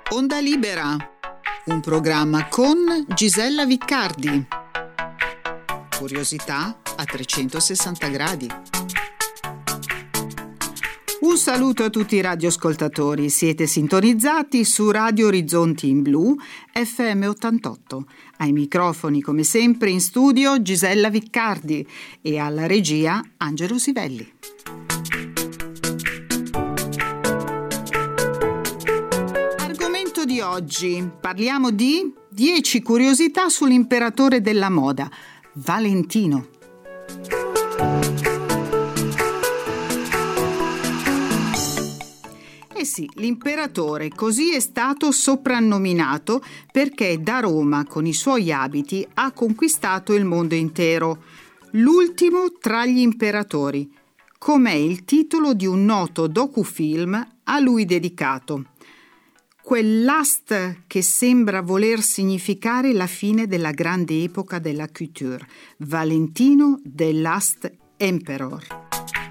Onda Libera, un programma con Gisella Viccardi. Curiosità a 360 gradi. Un saluto a tutti i radioascoltatori. Siete sintonizzati su Radio Orizzonti in Blu, FM 88. Ai microfoni, come sempre, in studio Gisella Viccardi e alla regia Angelo Sivelli. Argomento di oggi. Parliamo di 10 curiosità sull'imperatore della moda, Valentino. Eh sì, l'imperatore così è stato soprannominato perché da Roma con i suoi abiti ha conquistato il mondo intero. L'ultimo tra gli imperatori, com'è il titolo di un noto docufilm a lui dedicato. Quell'ast che sembra voler significare la fine della grande epoca della couture, Valentino the Last Emperor.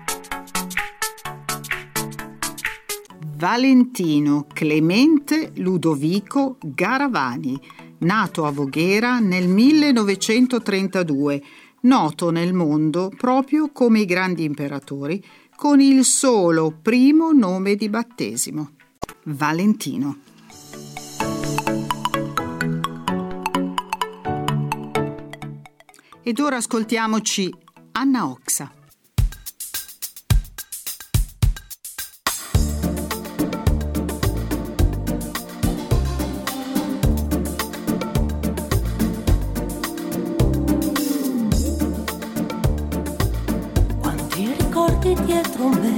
Valentino Clemente Ludovico Garavani, nato a Voghera nel 1932, noto nel mondo proprio come i grandi imperatori, con il solo primo nome di battesimo, Valentino. Ed ora ascoltiamoci Anna Oxa. Dietro me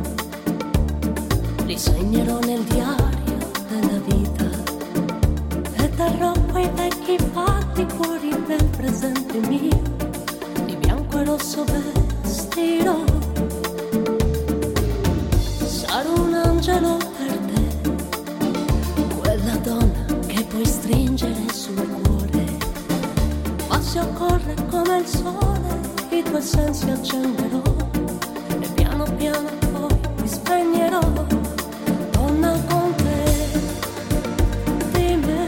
li segnerò nel diario della vita e darò quei vecchi fatti cuori del presente mio, di bianco e rosso vestirò. Sarò un angelo per te, quella donna che puoi stringere sul cuore, ma se occorre come il sole i tuoi sensi accenderò. Piano poi mi spegnerò, donna con te, di me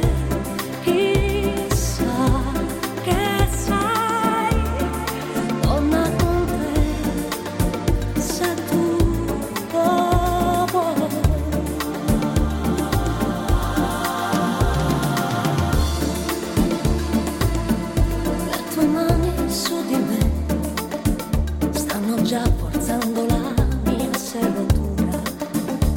chissà che sai, donna con te, se tu vuoi. Le tue mani su di me stanno già forzando la serratura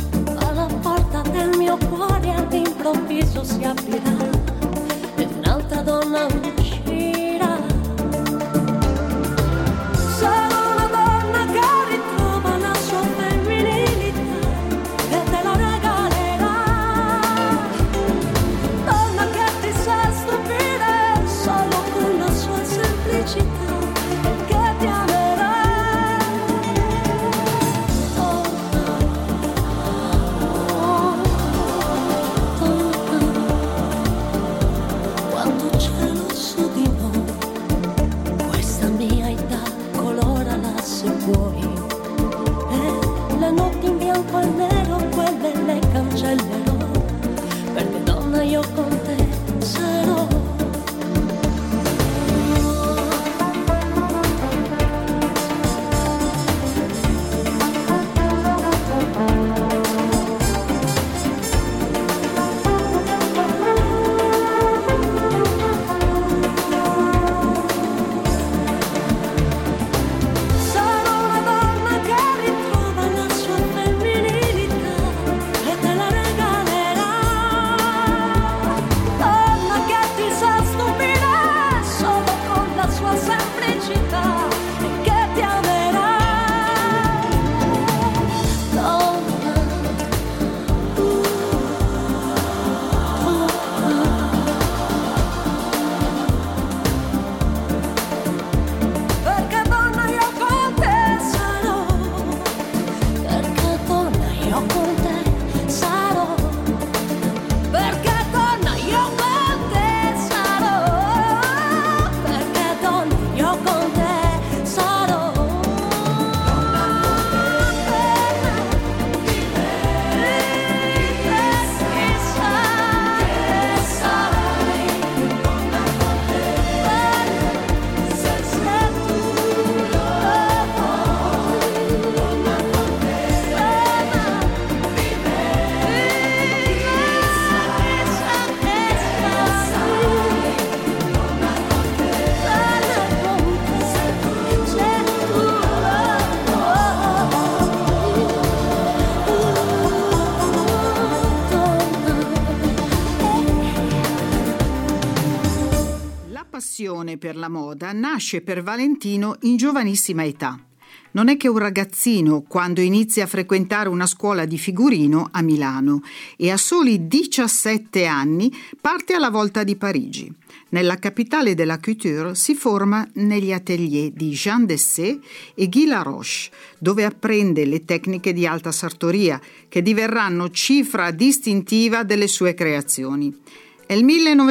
passione per la moda nasce per Valentino in giovanissima età. Non è che un ragazzino quando inizia a frequentare una scuola di figurino a Milano e a soli 17 anni parte alla volta di Parigi. Nella capitale della couture si forma negli atelier di Jean Dessay e Guy Laroche, dove apprende le tecniche di alta sartoria che diverranno cifra distintiva delle sue creazioni. È il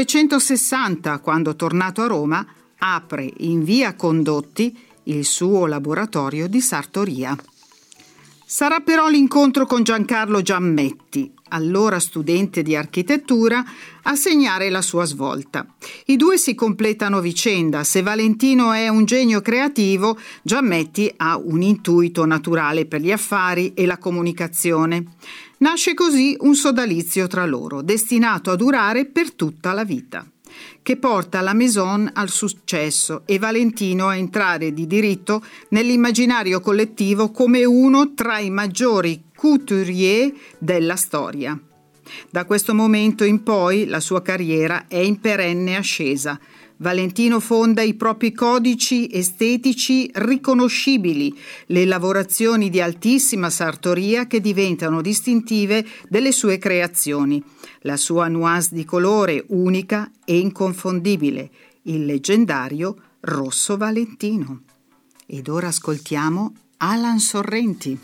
1960 quando, tornato a Roma, apre in via Condotti il suo laboratorio di sartoria. Sarà però l'incontro con Giancarlo Giammetti, allora studente di architettura, a segnare la sua svolta. I due si completano a vicenda. Se Valentino è un genio creativo, Giammetti ha un intuito naturale per gli affari e la comunicazione. Nasce così un sodalizio tra loro, destinato a durare per tutta la vita, che porta la Maison al successo e Valentino a entrare di diritto nell'immaginario collettivo come uno tra i maggiori couturier della storia. Da questo momento in poi la sua carriera è in perenne ascesa. Valentino fonda i propri codici estetici riconoscibili, le lavorazioni di altissima sartoria che diventano distintive delle sue creazioni, la sua nuance di colore unica e inconfondibile, il leggendario Rosso Valentino. Ed ora ascoltiamo Alan Sorrenti.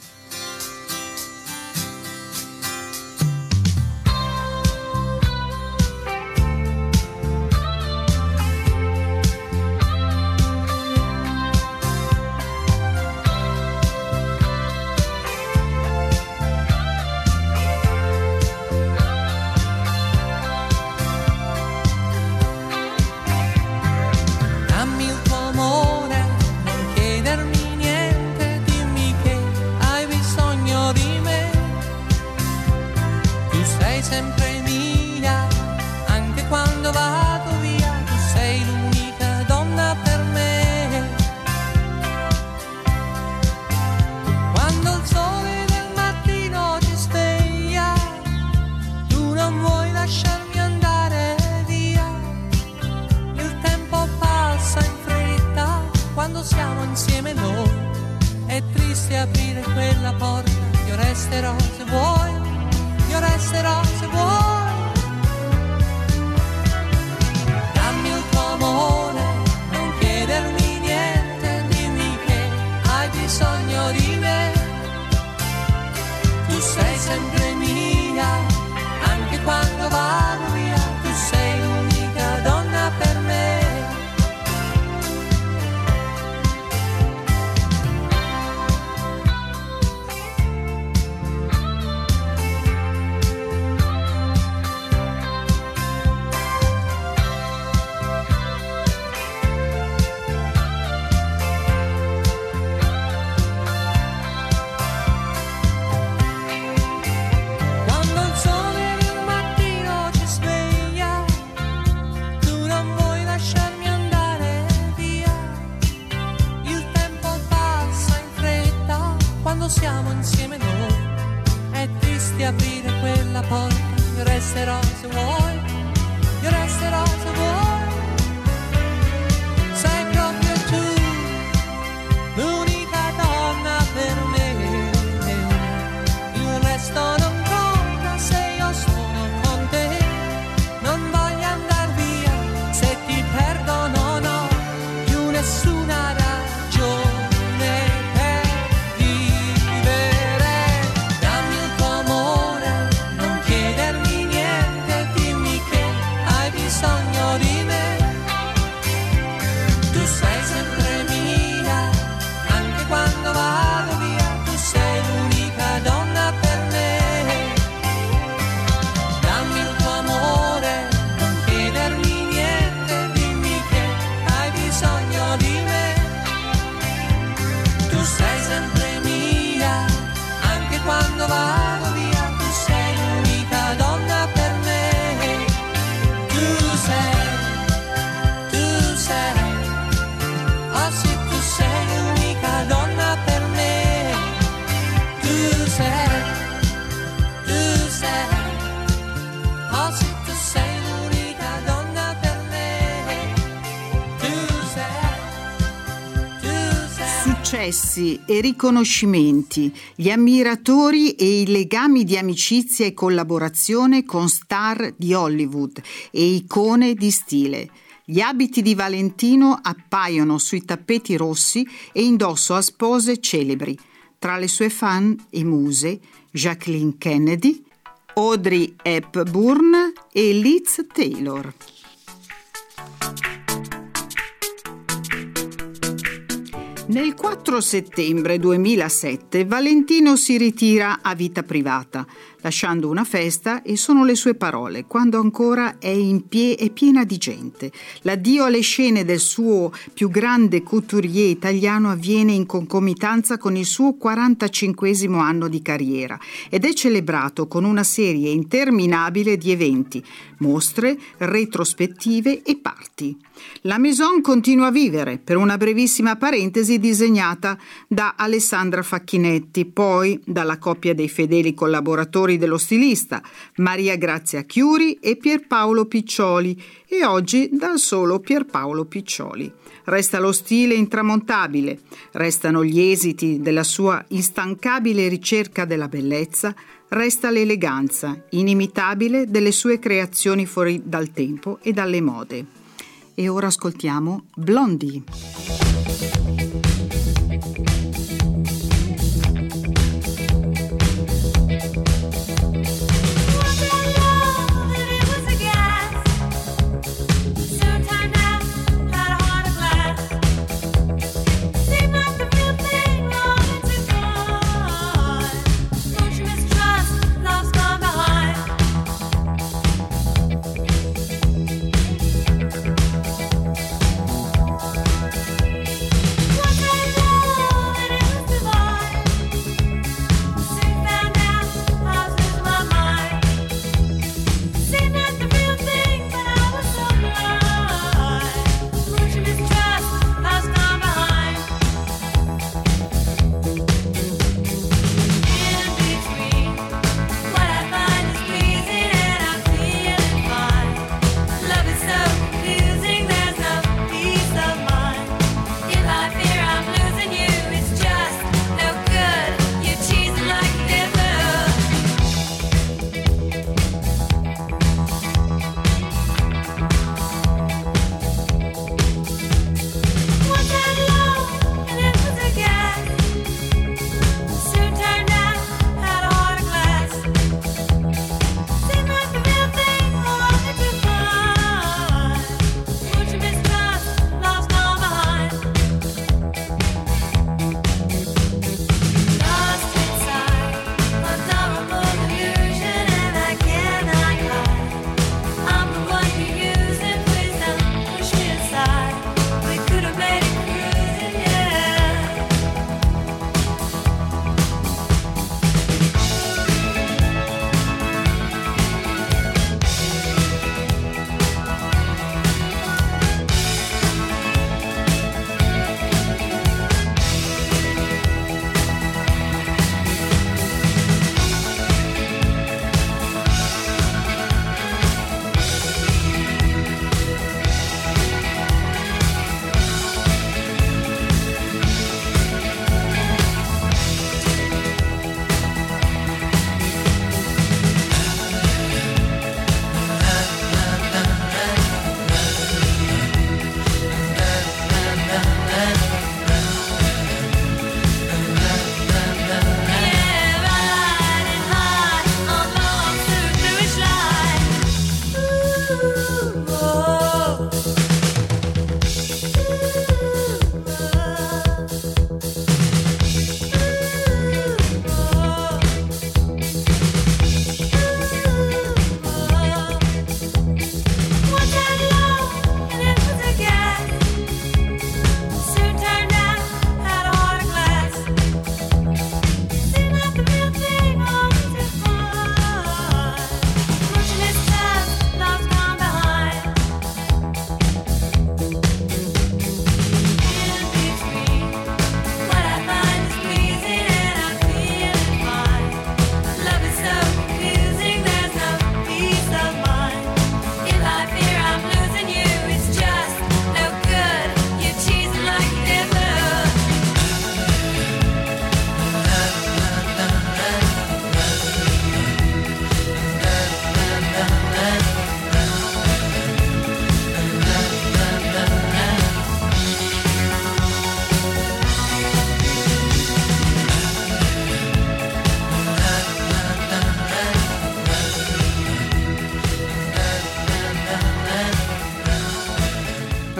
Di successi e riconoscimenti, gli ammiratori e i legami di amicizia e collaborazione con star di Hollywood e icone di stile. Gli abiti di Valentino appaiono sui tappeti rossi e indosso a spose celebri. Tra le sue fan e muse, Jacqueline Kennedy, Audrey Hepburn e Liz Taylor. Nel 4 settembre 2007 Valentino si ritira a vita privata, lasciando una festa, e sono le sue parole, quando ancora è piena di gente. L'addio alle scene del suo più grande couturier italiano avviene in concomitanza con il suo 45esimo anno di carriera ed è celebrato con una serie interminabile di eventi, mostre, retrospettive e party. La Maison continua a vivere, per una brevissima parentesi disegnata da Alessandra Facchinetti, poi dalla coppia dei fedeli collaboratori dello stilista Maria Grazia Chiuri e Pierpaolo Piccioli, e oggi dal solo Pierpaolo Piccioli. Resta lo stile intramontabile, restano gli esiti della sua instancabile ricerca della bellezza, resta l'eleganza inimitabile delle sue creazioni fuori dal tempo e dalle mode. E ora ascoltiamo Blondie.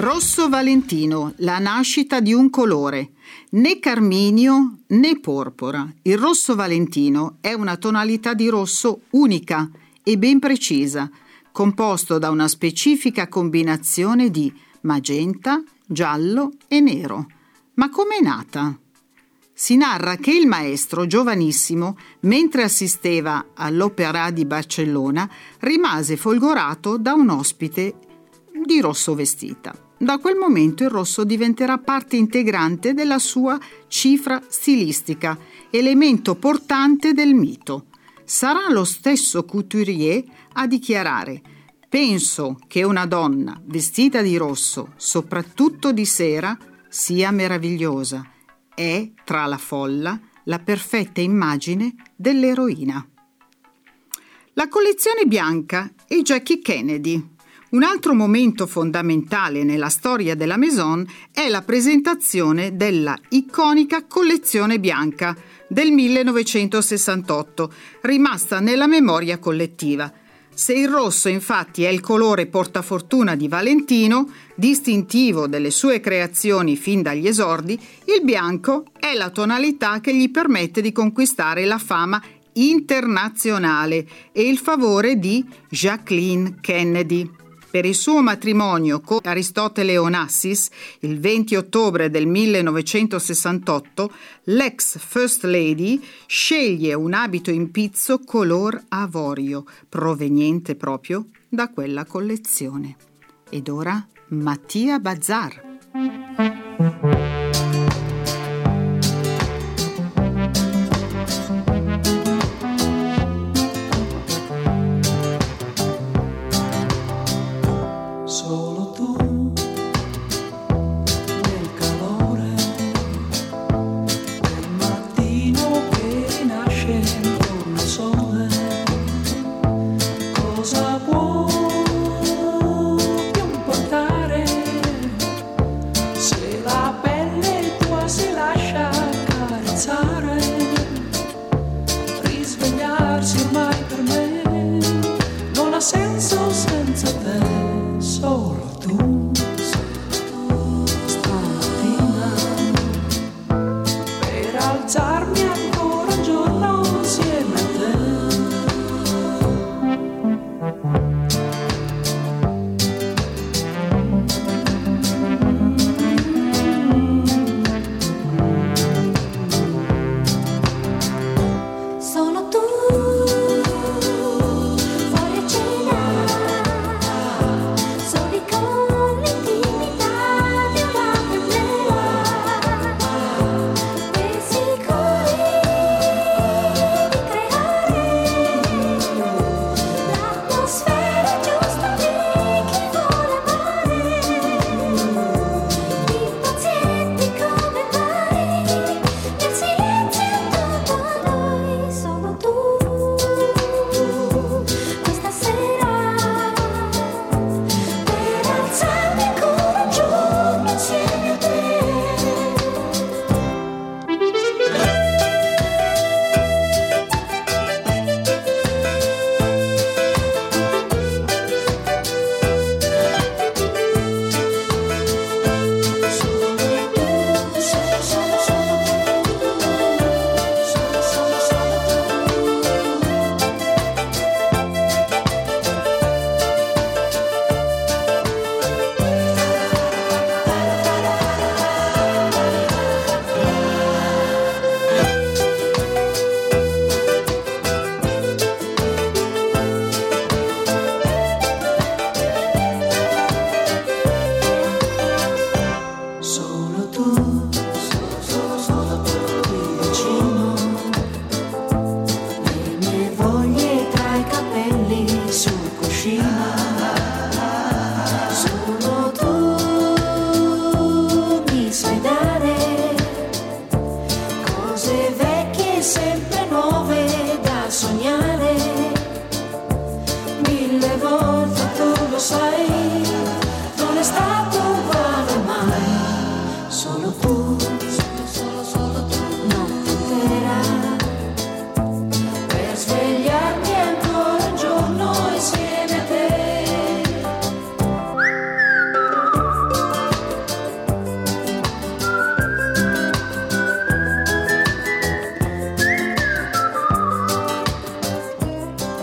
Rosso Valentino, la nascita di un colore. Né carminio né porpora. Il rosso Valentino è una tonalità di rosso unica e ben precisa, composto da una specifica combinazione di magenta, giallo e nero. Ma com'è nata? Si narra che il maestro, giovanissimo, mentre assisteva all'Opéra di Barcellona, rimase folgorato da un ospite di rosso vestita. Da quel momento il rosso diventerà parte integrante della sua cifra stilistica, elemento portante del mito. Sarà lo stesso Couturier a dichiarare: «Penso che una donna vestita di rosso, soprattutto di sera, sia meravigliosa. È, tra la folla, la perfetta immagine dell'eroina». La collezione bianca e Jackie Kennedy. Un altro momento fondamentale nella storia della Maison è la presentazione della iconica collezione bianca del 1968, rimasta nella memoria collettiva. Se il rosso infatti è il colore portafortuna di Valentino, distintivo delle sue creazioni fin dagli esordi, il bianco è la tonalità che gli permette di conquistare la fama internazionale e il favore di Jacqueline Kennedy. Per il suo matrimonio con Aristotele Onassis, il 20 ottobre del 1968, l'ex First Lady sceglie un abito in pizzo color avorio, proveniente proprio da quella collezione. Ed ora Mattia Bazar. Fuori a cena, soli con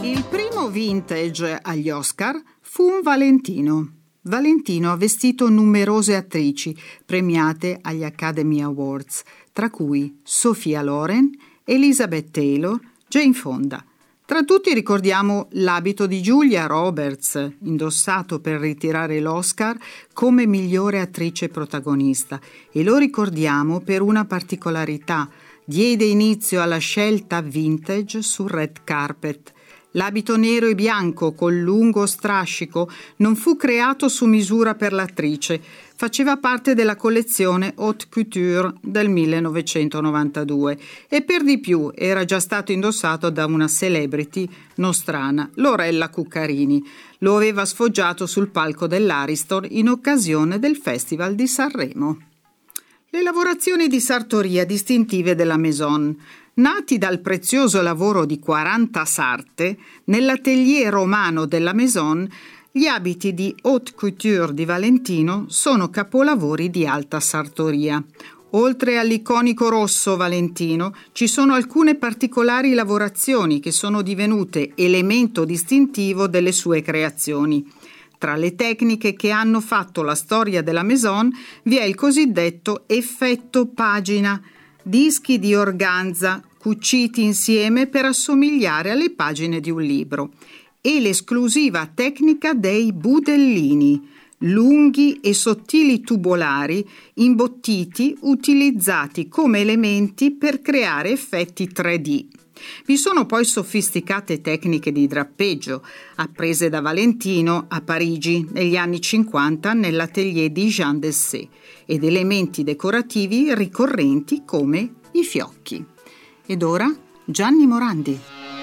Il primo vintage agli Oscar fu un Valentino. Valentino ha vestito numerose attrici premiate agli Academy Awards, tra cui Sophia Loren, Elizabeth Taylor, Jane Fonda. Tra tutti ricordiamo l'abito di Julia Roberts, indossato per ritirare l'Oscar come migliore attrice protagonista, e lo ricordiamo per una particolarità: diede inizio alla scelta vintage sul red carpet. L'abito nero e bianco col lungo strascico non fu creato su misura per l'attrice, faceva parte della collezione Haute Couture del 1992 e per di più era già stato indossato da una celebrity nostrana, Lorella Cuccarini. Lo aveva sfoggiato sul palco dell'Ariston in occasione del Festival di Sanremo. Le lavorazioni di sartoria distintive della Maison. Nati dal prezioso lavoro di 40 sarte, nell'atelier romano della Maison, gli abiti di haute couture di Valentino sono capolavori di alta sartoria. Oltre all'iconico rosso Valentino, ci sono alcune particolari lavorazioni che sono divenute elemento distintivo delle sue creazioni. Tra le tecniche che hanno fatto la storia della Maison vi è il cosiddetto effetto pagina, dischi di organza cuciti insieme per assomigliare alle pagine di un libro, e l'esclusiva tecnica dei budellini, lunghi e sottili tubolari imbottiti utilizzati come elementi per creare effetti 3D. Vi sono poi sofisticate tecniche di drappeggio, apprese da Valentino a Parigi negli anni 50 nell'atelier di Jean Dessay, ed elementi decorativi ricorrenti come i fiocchi. Ed ora Gianni Morandi.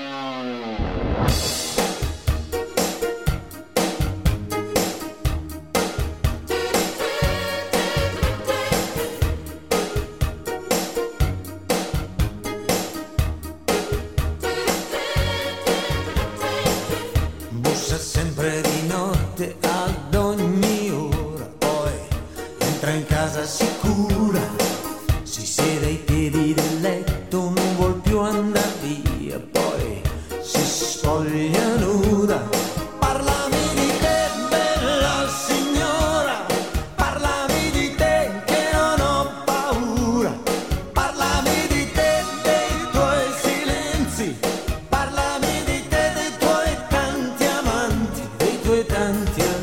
Bussa sempre di notte ad ogni ora, poi entra in casa sicura, si siede ai piedi del letto, non vuol più andare via, poi si spoglia nuda. Parlami di te, bella signora, parlami di te che non ho paura, parlami di te, dei tuoi silenzi, parlami di te, dei tuoi tanti amanti, dei tuoi tanti amanti.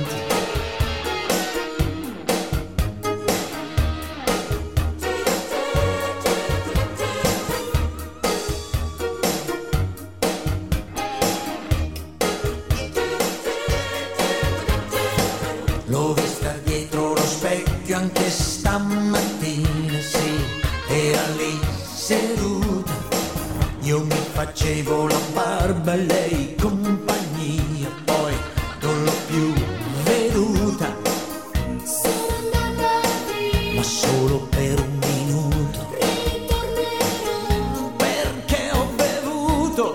L'ho vista dietro lo specchio anche stamattina, sì, era lì seduta. Io mi facevo la barba e lei compagnia, poi non l'ho più veduta, ma solo per un minuto, perché ho bevuto.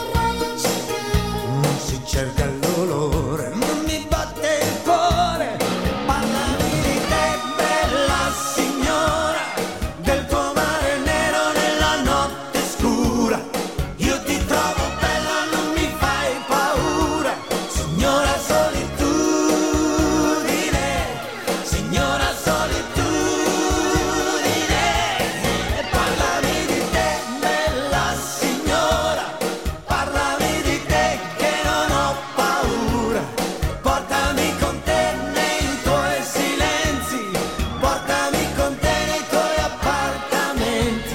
Non si cerca l'olore, non mi batte il cuore. Parlami di te, bella signora, del tuo mare nero nella notte scura. Io ti trovo bella, non mi fai paura. Signora solitudine, signora solitudine. E parlami di te, bella signora, parlami di te che non ho paura. Portami con te nei tuoi silenzi, portami con te nei tuoi appartamenti.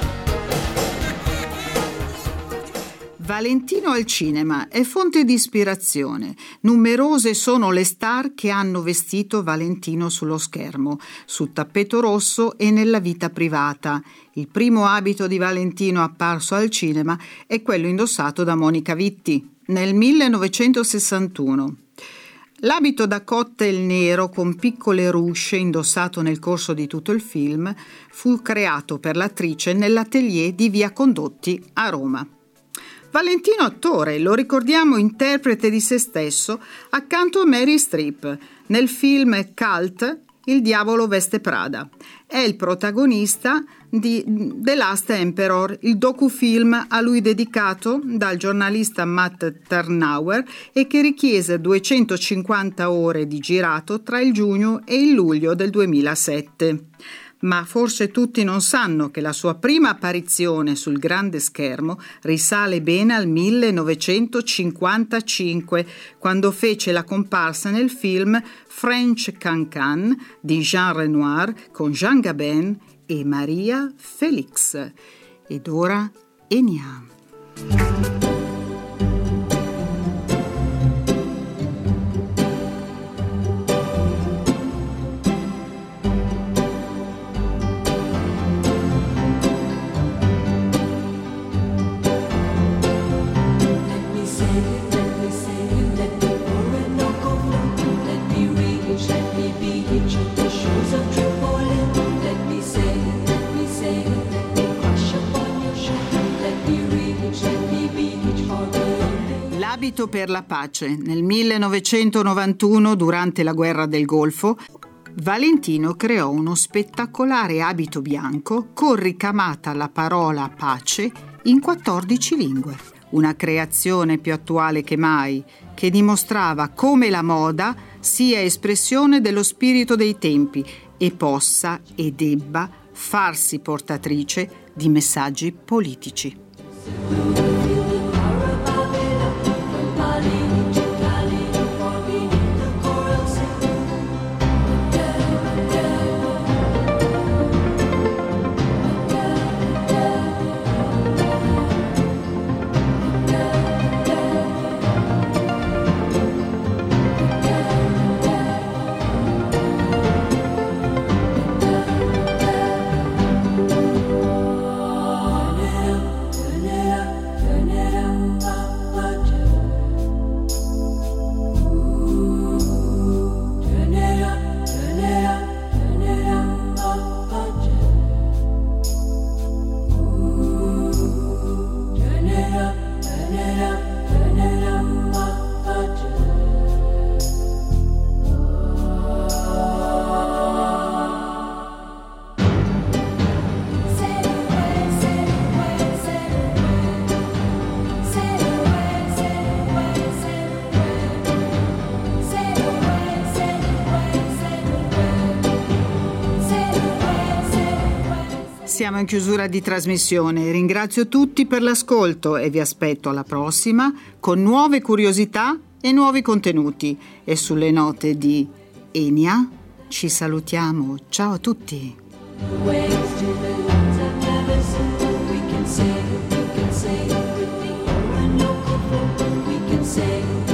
Valentino al cinema è fonte di ispirazione. Numerose sono le star che hanno vestito Valentino sullo schermo, sul tappeto rosso e nella vita privata. Il primo abito di Valentino apparso al cinema è quello indossato da Monica Vitti nel 1961. L'abito da cocktail nero con piccole ruche indossato nel corso di tutto il film fu creato per l'attrice nell'atelier di Via Condotti a Roma. Valentino attore, lo ricordiamo interprete di se stesso accanto a Meryl Streep nel film cult Il diavolo veste Prada. È il protagonista di The Last Emperor, il docufilm a lui dedicato dal giornalista Matt Tyrnauer e che richiese 250 ore di girato tra il giugno e il luglio del 2007. Ma forse tutti non sanno che la sua prima apparizione sul grande schermo risale bene al 1955, quando fece la comparsa nel film French Cancan di Jean Renoir con Jean Gabin e Maria Félix. Ed ora Enya. L'abito per la pace. Nel 1991, durante la guerra del Golfo, Valentino creò uno spettacolare abito bianco con ricamata la parola pace in 14 lingue. Una creazione più attuale che mai, che dimostrava come la moda sia espressione dello spirito dei tempi e possa e debba farsi portatrice di messaggi politici. Siamo in chiusura di trasmissione. Ringrazio tutti per l'ascolto e vi aspetto alla prossima con nuove curiosità e nuovi contenuti. E sulle note di Enya ci salutiamo. Ciao a tutti. We can say